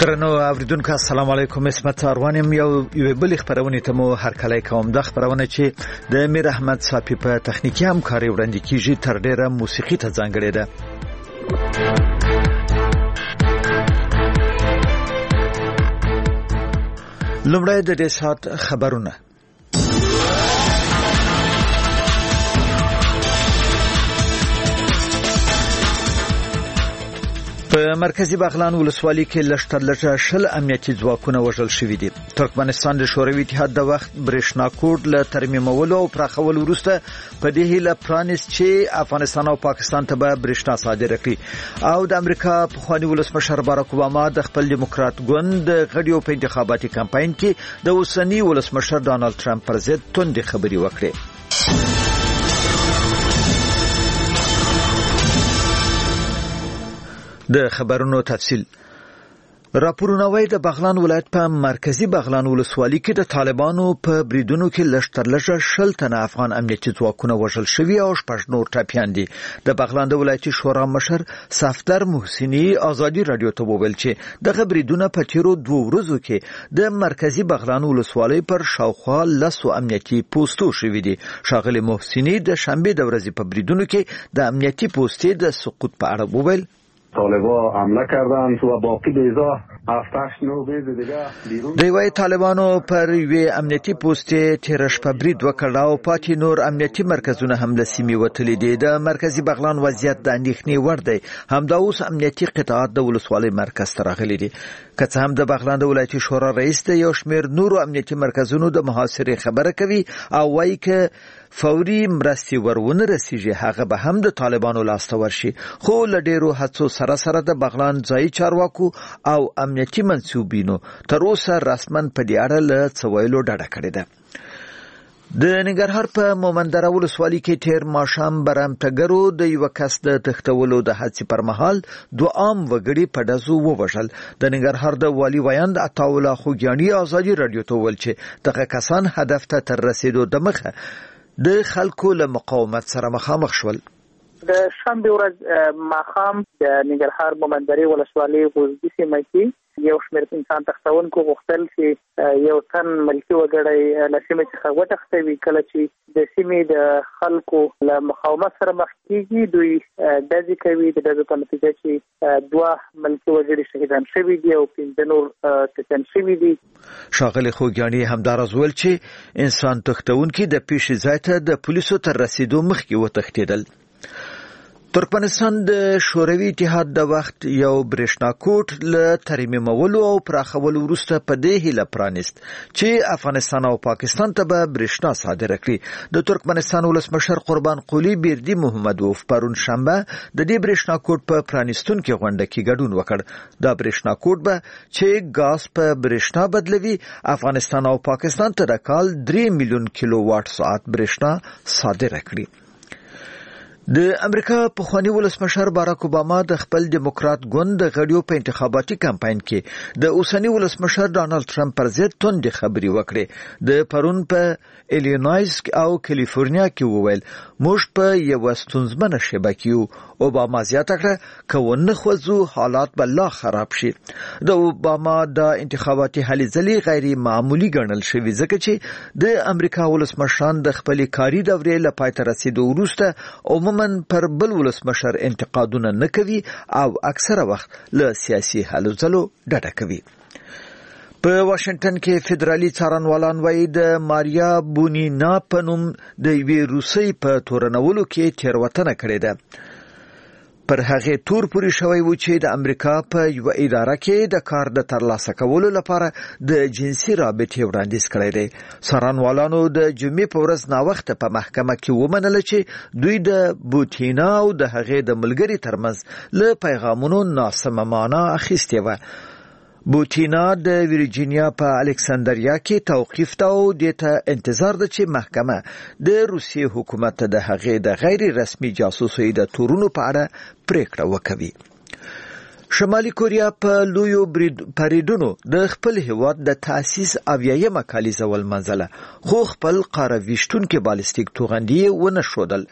درنو اوریدونکو السلام علیکم. اسمت اروانم یو بل خبرونه ته مو هر کله کوم د خبرونه چې د امیر احمد صافی په تخنیکی همکاري وړاندې کیږي تر ډیره موسیقي ته ځانګړې ده. لومړی د دې سات خبرونه. په مرکزی بغلان ولسوالۍ کې لږ شل امنیتي ځواکونه وژل شوي دي. ترکمنستان د شوروي اتحاد د وخت برېښنا کوډ له ترمیمولو او پراخولو وروسته په دې هیله پرانیست چې افغانستان او پاکستان ته به برېښنا صادره کړي. او د امریکا پخوانی ولسمشر باراک اوباما د خپل دیموکرات ګوند غړیو په انتخاباتي کمپاین کې د اوسنی ولسمشر ډانلډ ټرمپ پر ضد توندې خبرې وکړې. د خبرونو تفصیل. راپورونه وايي د بغلان ولایت په مرکزی بغلان ولسوالۍ کې د طالبانو په بریدونو کې لږ شل تنه افغان امنیتي ځواکونه وژل شوي او شپږ نور ټپیان دي. د بغلان د ولایتي شورا مشر صفدر محسنی ازادي رادیو ته وویل چې دغه بریدونه په تیرو 2 ورځو کې د مرکزی بغلان ولسوالۍ پر شاوخوا 10 امنیتي پوسټو شوي دي. ښاغلي محسنی د شنبه د ورځې په بریدونو کې د امنیتي پوسټې د سقوط په اړه وویل. طالبان حمله کردند و باقی بیزا 7-8 بیز دیگه بیرون. دوی طالبانو پر یوې امنیتي پوسټې تیر شپه برید وکړ او پاتې نور امنیتي مرکزونه هم له سیمې وتلي دي. د مرکزی بغلان وضعیت د اندېښنې وړ دی. همدا اوس امنیتي قطاعات د ولسوالۍ مرکز ته راغلي دي. که څه هم د بغلان د ولایتي شورا رئیس د یو شمېر نورو امنیتي مرکزونو د محاصرې خبره کوي او وایي که فوري مرستې ورونه رسیږي هغه به هم د طالبانو لاسته ورشي. خو له ډیرو هڅو سره د بغلان ځایي چارواکو او امنیتي منسوبینو تر اوسه رسماً په دې اړه له څه ویلو ډډه کړې ده. د ننګرهار په مومندره ولسوالۍ کې تیر ماښام برمتګرو د یو کس د تښتولو د هڅې پر مهال 2 عام وګړي په ډزو ووژل. د ننګرهار د والي ویاند عطاالله خوږیاڼي ازادي رادیو ته وویل چې دغه کسان هدف ته تر رسیدو دمخه د خلکو له مقاومت سره مخامخ شول. د شنبه ورځ ماښام د ننګرهار مومندرې ولسوالۍ غوزدي سیمه کې یو شمېر انسان تښتونکو غوښتل چې یو تن ملکي وګړی له سیمې څخه وتښتوي. کله چې د سیمې د خلکو له مقاومت سره مخ کېږي دوی ډزې کوي. د ډزو په نتیجه کې 2 ملکي وګړي شهیدان شوي دي او 15 نور ټپیان شوي دي. ښاغلي خوږیاڼي همداراز ویل چې انسان تښتونکي د پیښې ځای ته د پولیسو تر رسیدو مخکې وتښتېدل. ترکمنستان د شوروي اتحاد د وخت یو برېښنا کوټ له ترمیمولو او پراخولو وروسته په دې هیله پرانیست چې افغانستان او پاکستان ته به برېښنا صادره کړي. د ترکمنستان ولسمشر قربان قلی بیردی محمدوف پرون شنبه د دې برېښنا کوټ په پرانیستونکو غونډه کې ګډون وکړ. دا برېښنا کوټ به چې ګاز په برېښنا بدلوي افغانستان او پاکستان ته د کال 3 میلیون کیلو واټ ساعت برېښنا صادره کړي. د امریکا پخوانی ولسمشر باراک اوباما د خپل دیموکرات ګوند د غړیو په انتخاباتي کمپاین کې د اوسنی ولسمشر ډانلډ ټرمپ پر ضد توندې خبرې وکړې. د پرون په ایلینویز او کالیفورنیا کې وویل موږ په یو ستونزمنه شیبه کې یو. اوباما زیاته کړه که ونه خوځو حالات به لا خراب شي. د اوباما د انتخاباتي هلې ځلې غیر معمولی ګڼل شوي ځکه چې د امریکا ولسمشران د خپلې کاري دورې له پای ته رسیدو وروسته عموماً پر بل ولسمشر انتقادونه نه کوي او اکثره وخت له سیاسي هلو ځلو ډډه کوي. په واشنگټن کې فدرالي څارنوالان وایي د ماریا بونینا په نوم د یوې روسۍ په تورنولو کې تېروتنه کړې ده. پر هغه تور پوری شوی و چې د امریکا په یو اداره کې د کار د ترلاسه کولو لپاره د جنسي رابطې وړاندیز کړی دی. څارنوالانو د جمعې په ورځ ناوخته په محکمه کې ومنله چې دوی د بوتینا او د هغې د ملګري ترمنځ له پیغامونو ناسمه معنا اخیستې وه. بوتینا د ویرجینیا په الکساندریا کې توقیف ته او دته انتظار ده چې محکمه د روسیې حکومت د هغې د غیر رسمي جاسوسۍ د تورونو په اړه پریکړه وکوي. شمالي کوریا په لویو پریډونو د خپل هیواد د تاسیس اویایمه کالیزه ولمنځله خو خپل قاره ویشتونکو بالستیک توغندي ونه شودل.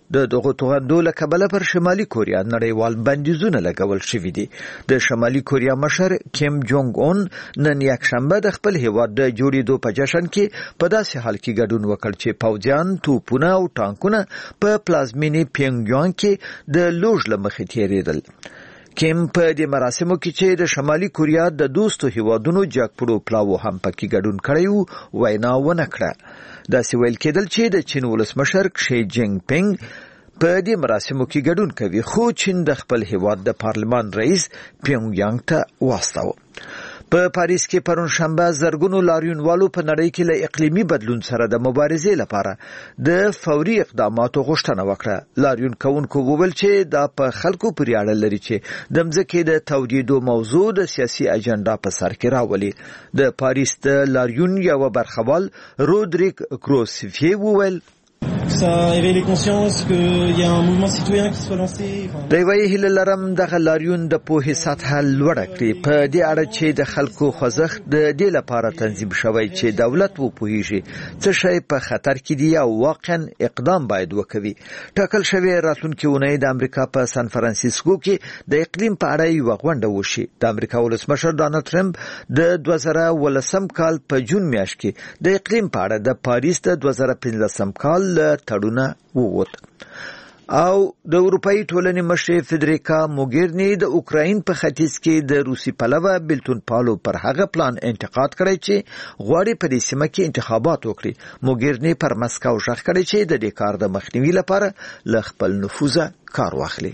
د دغه توغندو له کبله پر شمالي کوریا نړیوال بندیزونه لګول شوي دي. د شمالي کوریا مشر کیم جونګ اون نن یکشنبه د خپل هیواد د جوړېدو په جشن کې په داسې حال کې ګډون وکړ چې پوځیان توپونه او ټانکونه په پلازمینې پیونګیانګ کې د لوژ له مخې تېرېدل. کیم په دې مراسمو کې چې د شمالي کوریا د دوستو هیوادونو جګپړو پلاو هم پکې ګډون کړی و وینا ونه کړه. داسې ویل کېدل چې د چین ولسمشر شي جینګ پینګ په دې مراسمو کې ګډون کوي، خو چین د خپل هیواد د پارلمان رئیس پیونګیانګ ته واستاوه. په پاریس کې پرون شنبه زرګونو لاریونوالو په نړۍ کې له اقلیمي بدلون سره د مبارزې لپاره د فوري اقداماتو غوښتنه وکړه. لاریون کوونکو وویل چې دا په خلکو پورې اړه لري چې د مځکې د تودېدو موضوع د سیاسي اجنډا په سر کې راولي. د پاریس د لاریون یو برخوال رودریک کروسفی وویل Ça éveille les consciences qu'il y a un mouvement citoyen qui soit lancé. دوی هیله لرم د لاریون د پوهې سطح لوړه کړي په دې اړه چې د خلکو خوځښت د دې لپاره تنظیم شوی چې دولت وپوهیږي څه شی په خطر کې دی او واقعا اقدام باید وکوي. ټاکل شوی راتلونکي اونۍ د امریکا په سان فرانسیسکو کې د اقلیم په اړه یو غونډه وشي. د امریکا ولسمشر ډانلډ ټرمپ د 2018 کال په جون میاشت کې د اقلیم په اړه د پاریس د 2015 کال تړونه ووت. او د اروپאי ټولنې مشر فدریکا موګیرني د اوکراین په ختیځ کې د روسي پلوه بلتون پالو پر هغه پلان انتقاد کړی چې غواړي په دې سیمه کې انتخابات وکړي. موګیرني پر مسکو ژغ کړی چې د دې کار د مخنیوي لپاره له خپل نفوذه کار واخلي.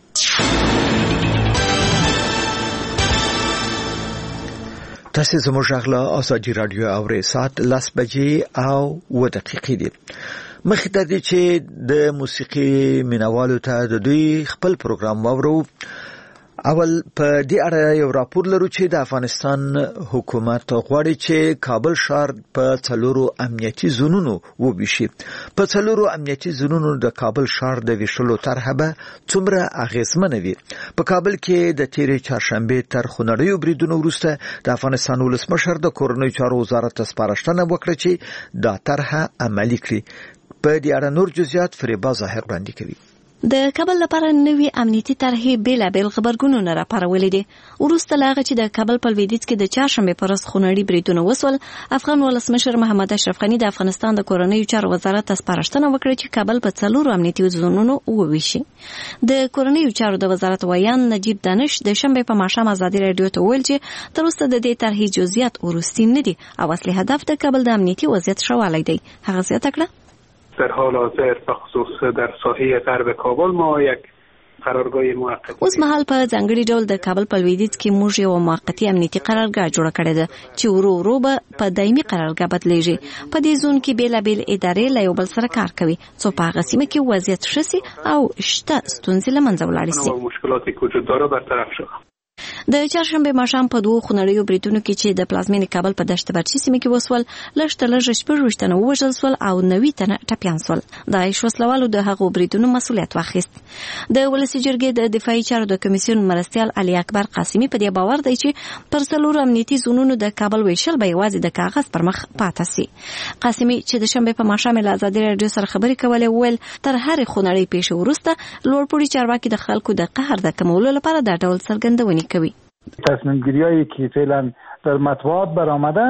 تاسو زموږ غلا ازادي رادیو اورئ ساعت 10 بجې او 2 دقیقې دي. مخکې تر دې چې د موسیقي مینوالو ته د دوی خپل پروګرام واورو، اول په دې اړه یو راپور لرو چې د افغانستان حکومت غواړي چې کابل ښار په 4 امنیتي زونونو وویشي. په 4 امنیتي زونونو د کابل ښار د ویشلو طرحه به څومره اغیزمنه وي. په کابل کې د تیرې چهارشنبې تر خونړیو بریدونو وروسته د افغانستان ولسمشر د کورنیو چارو وزارت ته سپارښتنه وکړه چې دا طرحه عملي کړي. په دې اړه نور جزئیات فریبا ظاهر وړاندې کوي. د کابل لپاره نوې امنیتي طرحې بیلابیل خبرګونونه راپارولې دي. وروسته له هغه چې د کابل په لویدیځ کې د چهارشنبې پر ورځ خونړي بریدونه وسول، افغان ولسمشر محمد اشرف غني د افغانستان د کورنیو چارو وزارت ته سپارښتنه وکړه چې کابل په 4 امنیتي زونونو وویشي. د کورنیو چارو د وزارت ویان نجیب دانش د شنبې په ماښام ازادي رادیو ته ویل چې تر اوسه د دې طرحې جزئیات وروستي نه دي او اصلي هدف د کابل د امنیتي وضعیت ښه والی دی. هغه زیاته کړه در حال حاضر بخصوص در ساحه غرب کابل ما یک قرارگاه موقت اوس مهال په ځانګړي ډول د کابل په لویدیځ کې موږ یو موقتی امنیتي قرارګاه جوړه کړې ده چې ورو ورو به په دایمي قرارګاه بدلیږي. په دې زون کې بیلابیل ادارې له یو بل سره کار کوي څو په هغه سیمه کې وضعیت ښه شي او شته ستونزې له منځه ولاړې شي. مشکلاتی که وجود داره برطرف شود. د چهارشنبې ماښام په 2 خونړیو بریدونو کې چې د پلازمینې کابل په دشت برچي سیمه کې وسول، لږ 16 تنه وژل شول او 90 تنه ټپیان شول. د وسلوالو د هغو بریدونو مسؤلیت واخیست. د ولسی جرګې د دفاعي چارو د کمیسیون مرستیال علي اکبر قاسمي په دې باور دی چې پر 4 امنیتي زونونو د کابل ویشل به یوازې د کاغذ پر مخ پاتې شي. قاسمي چې د شنبې په ماښام له ازادي رادیو سره خبرې کولې ویل تر هر خونړی پیښه وروسته لوړپوړي چارواکي د خلکو د قهر د کمولو لپاره د ډول څرګندونې کوي. تصمیم گیریایی که فعلا در مطبوعات برآمده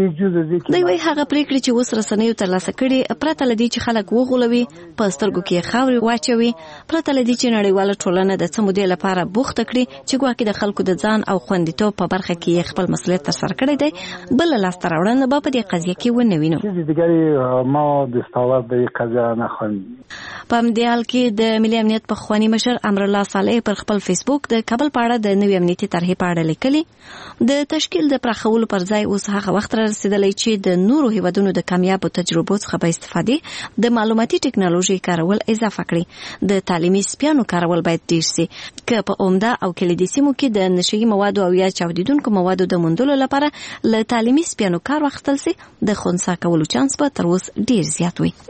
دوی وایي هغه پریکړې چې اوس رسنیو ترلاسه کړي پرته له دې چې خلک وغولوي، په سترګو کې خاورې واچوي، پرته له دې چې نړیواله ټولنه د څه مودې لپاره بوخته کړي چې ګواکې د خلکو د ځان او خوندیتوب په برخه کې خپل مسؤلیت ترسره کړی دی، بل لاسته راوړنه به په دې قضیه کې ونه وینو. چیز دیگری ما دستاورد به این قضیه نخواهیم. په همدې حال کې د ملي امنیت پخوانی مشر امرالله صالح پر خپل فیسبوک د کابل په اړه د نوې امنیتي طرحې په اړه لیکلي. د تشکیل د پراخولو پر ځای اوس هغه وخت رسیدلی چې د نورو هیوادونو د کامیابو تجربو څخه به استفادې د معلوماتي ټکنالوژي کارول اضافه کړي. د تعلیمي سپیانو کارول باید ډیر شي که په عمده او کلیدي سیمو کې د نشهیي موادو او یا چاودیدونکو موادو د موندلو لپاره له تعلیمي سپیانو کار واخیستل شي، د خنثی کولو چانس به تر اوسه ډیر زیات وي.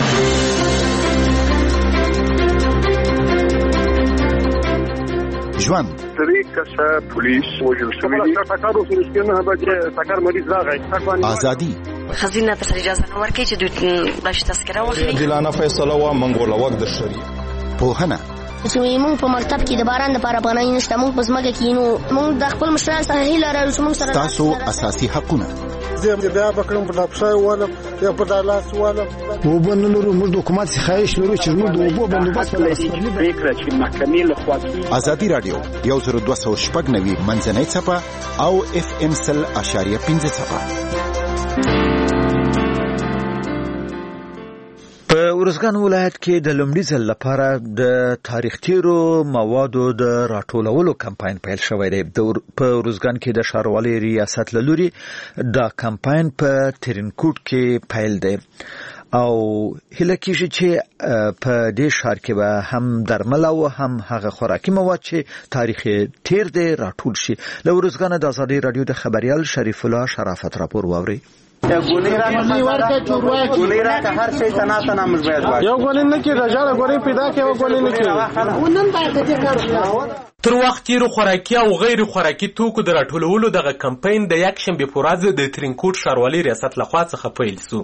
ژوند درې کسه پولیس وژل شوي دي. ټکر مریض راغی. ازادي خزینه ته اجازه نه ورکړي چې دوی د تذکره واخلي. عادلانه فیصله و منګول وخت د شری پوهنه چې موږ په مکتب کې د باران لپاره پناه نشته، موږ په ځمکه کې نو موږ د خپل مشرانو سره هیله لرو چې موږ سره تاسو اساسي حقونه زه بیا بکړم په لپسای ولم یا په دالاس ولم وبن لرو موږ د حکومت څخه خواهش لرو چې موږ د اوبو بندوبست فکر چې محکمې له خوا ازادي رادیو 102.9 منځنۍ څپه او FM 100.5 څپه. په ورزګان ولایت کې د لومړي ځل لپاره د تاریخ تیرو موادو د راټولولو کمپاین پیل شوی دی. په ورزګان کې د ښاروالۍ ریاست له لوري دا کمپاین په ترینکوټ کې پیل دی او هله کېږي چې په دې ښار کې به هم درمل او هم هغه خوراکي مواد چې تاریخ تیر دی راټول شي. له ورزګان د ازادي رادیو د خبريال شریف الله شرافت راپور واوري. ګولې راکه هر شي تنا موږ باید یو ګولې نه کې رجاله ګولې پیدا کې یو ګولې نه کې ونن باید دې کار. تر وخت تیرو خوراکي او غیر خوراکي توکو د راټولولو دغه کمپاین د یکشنبه په ورځ د ترینکوټ ښاروالۍ ریاست لخوا څخه پیل شو.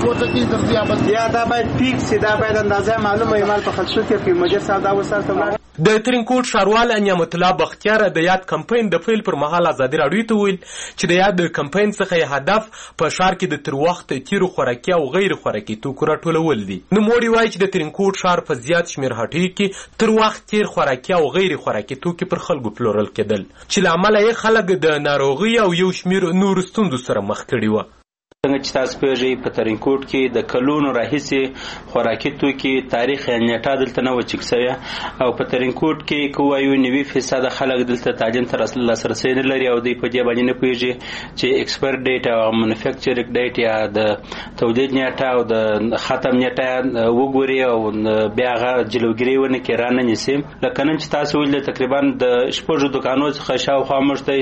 دا باید پیک سي، دا باید اندازه معلومه ایمال په خلصو کې په مجلس ساده وساتل. د ترینکوټ ښاروال نعمت الله بختیار د یاد کمپاین د پیل پر مهال ازادي راډیو ته ویل چې د یاد کمپاین څخه هدف په ښار کې د تر وخت تیرو خوراکي او غیر خوراکي توکو راټولول دي. نو موړي وایي چې د ترینکوټ ښار په زیات شمیر هټیو کې تر وخت تیر خوراکي او غیر خوراکي توکي پر خلکو پلورل کېدل چې له امله یې خلک د ناروغي او یو شمیر نورو ستونزو سره مخ کړي وو. څنګه چې تاسو پیژې په ترینکوټ کې د کلونو راهیسې خوراکي توکي تاریخ نیټه دلته نه و چک سوی او په ترینکوټ کې کوایو 90% خلک دلته تعلیم تر لاسرسي نه لري او دوی په دې باندې نه پوهیږي چې ایکسپایر ډیټ او مانیفیکچرینګ ډیټ یا د تولید نیټه او د ختم نیټه وګوري او بیا هغه جلوګیری ونه کې رانه نیسي. لکه نن چې تاسو ول تقریبا د شپږ دکانو څخه شاوخوا مشته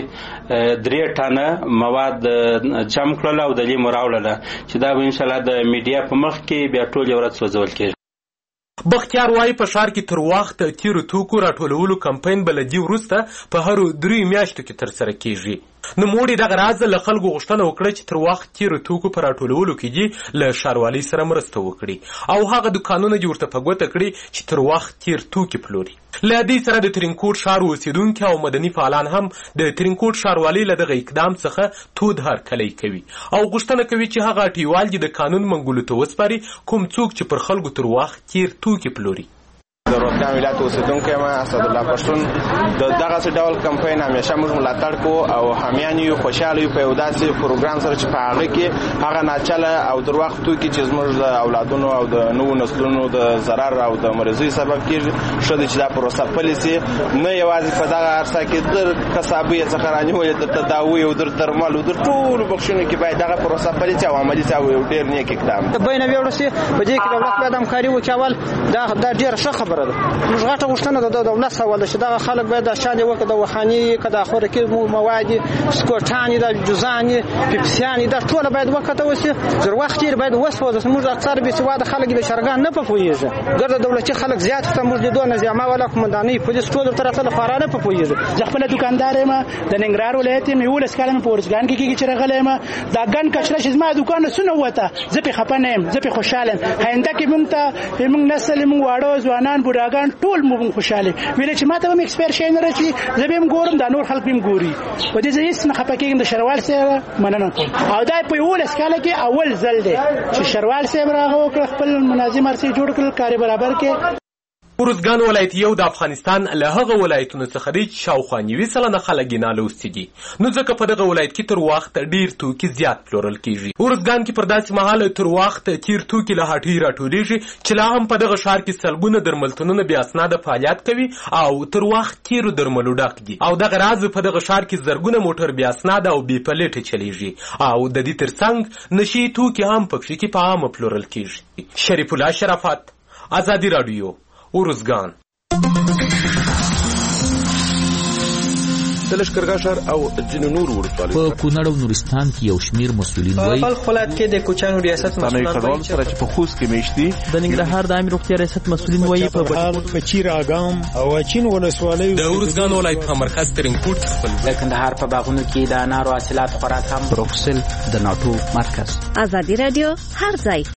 3 ټانه مواد جمع کړل او د راوړله چې دا به ان شاء الله د میډیا په مخ کې بیا ټول یو ورځ سوځول کېږي. بختیار وايي په ښار کې تر وخت تیرو توکو راټولولو کمپاین بلدي وروسته په هرو 3 میاشتو کې ترسره کیږي. نو موړي دغه راز له خلکو غوښتنه وکړه چې تر وخت تیرو توکو په راټولولو کې له ښاروالۍ سره مرسته وکړي او هغه دکانونه چې ورته په ګوته کړي چې تر وخت تیر توکي پلوري. له دې سره د ترینکوټ ښار اوسیدونکي او مدني فعالان هم د ترینکوټ ښاروالۍ له دغه اقدام څخه تود هرکلی کوي او غوښتنه کوي چې هغه اټیوال د قانون منګولو ته وسپاري کوم څوک چې پر خلکو تر وخت تیر توکي پلوري. د روغتیا ولایت اوسیدونکو ما اسد الله پښتون د دغه ډول کمپاین همیشه موږ ملاتړ کوو او همیان یو خوشاله یو په یو داسې پروګرام سره چې په هغه کې هغه ناچله او در وخت توکي چې زموږ د اولادونو او د نوو نسلونو د ضرر او د مرزي سبب کیږي شته چې دا پروسه پالیسي نه یوازې په دغه عرصه کې د کسابي څخه رانیولې د تداوی او د درمل او د ټول بخښنې کې باید دغه پروسه پالیسي او عملي څه یو ډیر نیک اقدام د بینه ویورسي په دې کې دولت باید همکاري وکول. دا ډیر ښه خبره ده. موږ غاټه غوښتنه د دولت سوال چې دا خلک باید د شان وکړي د وخانی کده خوراکي مواد سکوټانی د جوزانی پیپسیانی دا ټول باید وکړه وسی زر وخت یې باید وسوځه. موږ اکثر به سواده خلک د شرګان نه پوهیږي ګرځ دولتي خلک زیات ته موږ د دوه نظام ولا کومنداني پولیس ټول تر اصل خارانه په پوهیږي. ځ خپل دکاندار ما د ننګرهار ولایت مې ولس کلمه په ورزګان کې چې راغلی ما دا ګن کچره چې ما دکان سونه وته زه په خپنم زه په خوشاله هنده کې مونږ ته مونږ نسل مونږ واړو ځوانان بوډاګان ټول مونږ خوشاله ویل چې ماته هم ایکسپایر شي نه رسي زه به ګورم دا نور خلک هم ګوري و دې زه هیڅ نه خپکېږم د شروال سره مننه کوم او دا په ولس کله کې اول ځل دی چې شروال سره راغو خپل منظم ارسي جوړ کړل کار برابر کې. ورزګان ولایت یو د افغانستان له هغه ولایتونو څخه دی چې شاوخوا 90% خلک یې ناله اوسېږي. نو ځکه په دغه ولایت کې تر وخت ډیر توکي زیات پلورل کیږي. ورزګان کې پر داسې مهال تر وخت تیر توکي له هټۍ راټولیږي چې لا هم په دغه ښار کې سلګونه درملتونونه بې اسناده فعالیت کوي او تر وخت تیرو درملو ډک دي او دغه راز په دغه ښار کې زرګونه موټر بې اسناده او بې پلیټه چلیږي او د دې ترڅنګ نشي توکي هم پکې کې په عامه پلورل کیږي. شریف الله شرافت، ازادي رادیو، ورزګان. د لښکرګاه ښار او ځینو نورو ولسوالیو په کونړ او نورستان کې یو شمېر مسؤلین وایي په ولایت کې د کوچانو ریاست مسؤلین وایي چې په خوست کې میشتي د ننګرهار د عامه روغتیا ریاست مسؤلین وایي په چیر اګام او چین ولسوالیو د ارزګان ولایت په مرکز ترینکوټ خپل د کندهار په باغونو کې د انارو حاصلات خوراک هم بروکسل د ناټو مرکز ازادي رادیو هر ځای